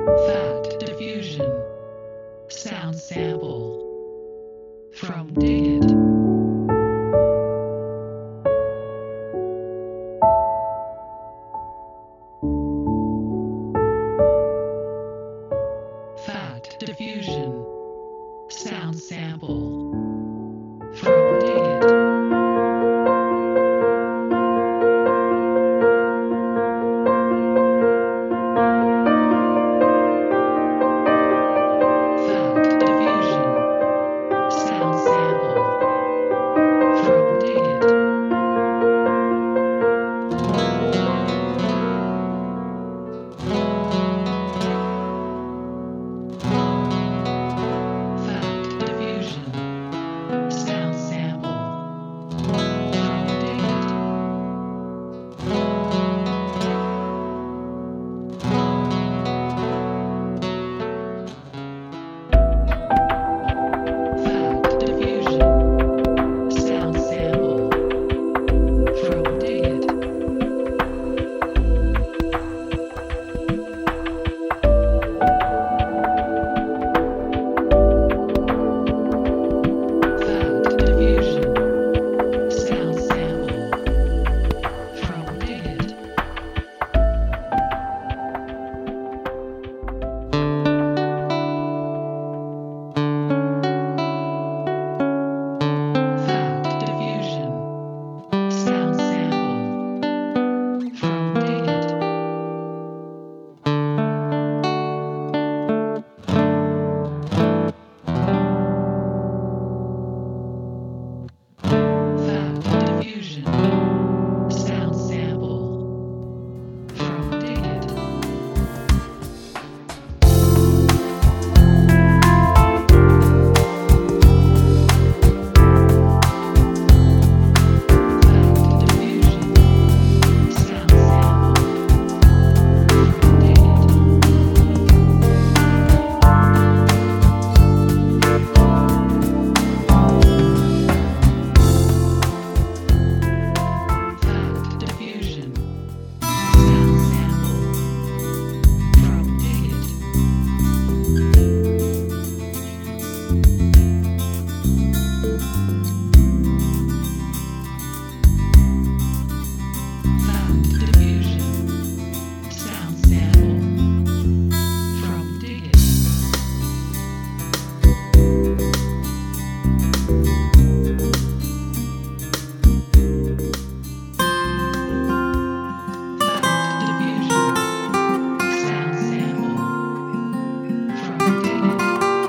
Fat diffusion. Sound sample from Dig It. Fat diffusion. Sound sample from Dig It. Fat diffusion. Sound sample from Dig It. Fat diffusion. Sound sample from Dig It. Fat diffusion. Sound sample from Dig It. Fat diffusion. Sound sample from Dig It. Fat diffusion. Sound sample from Dig It. Fat diffusion. Sound sample from Dig It. Fat diffusion. Sound sample from Dig It. Fat diffusion. Sound sample from Dig It. Fat diffusion. Sound sample from Dig It. Fat diffusion. Sound sample from Dig It.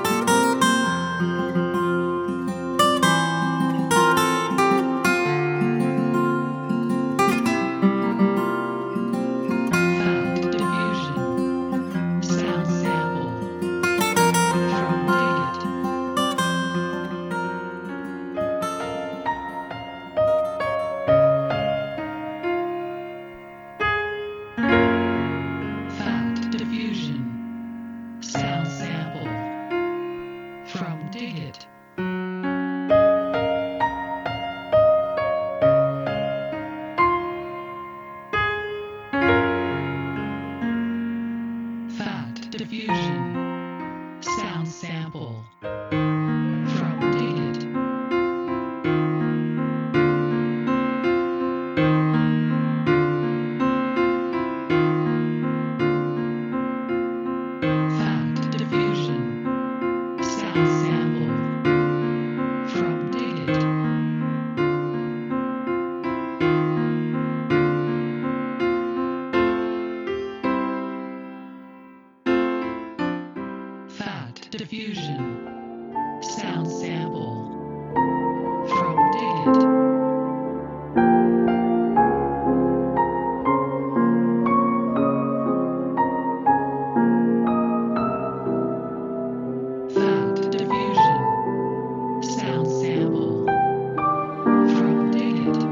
Fat diffusion. Sound sample from Dig It. Fat diffusion. Sound sample from Dig It. Fat diffusion. Sound sample from Dig It. Fat diffusion. Sound sample from Dig It. Fat diffusion. Sound sample from Dig It. Fat diffusion. Sound sample from Dig It.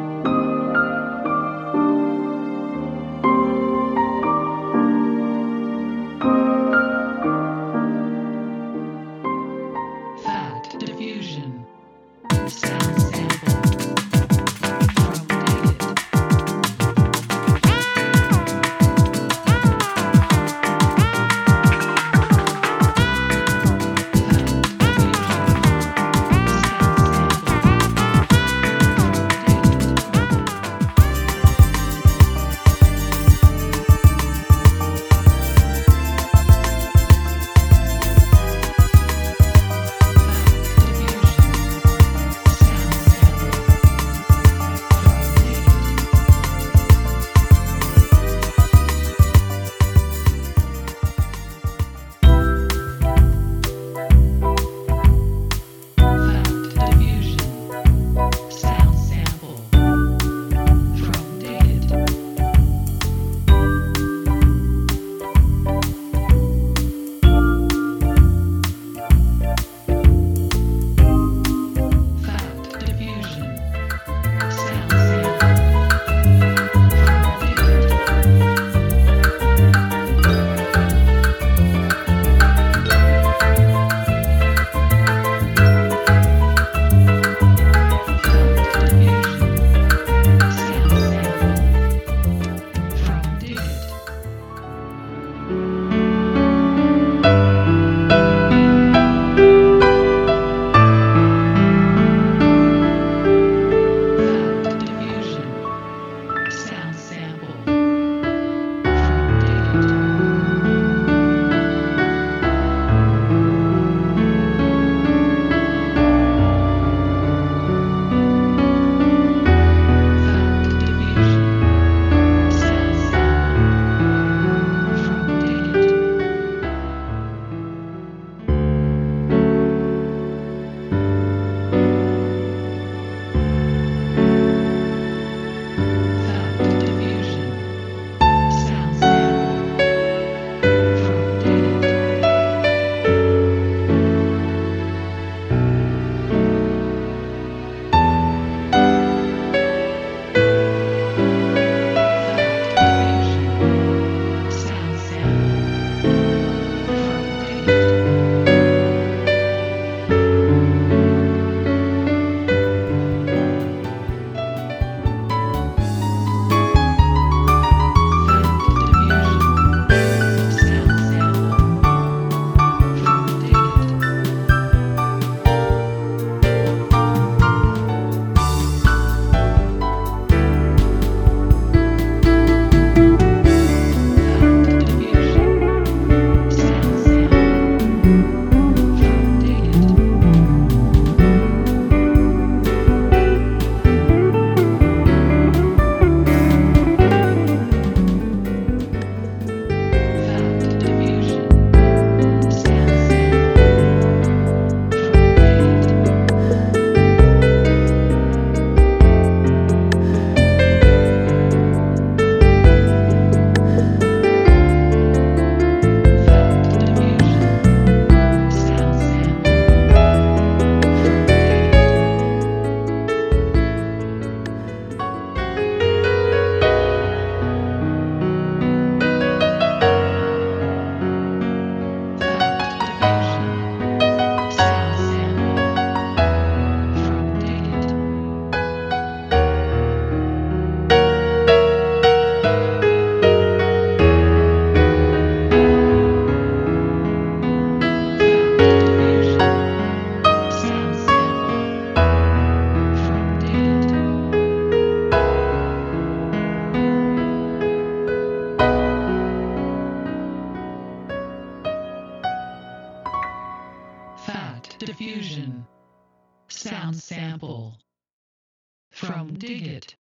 Diffusion. Sound sample. From Digit.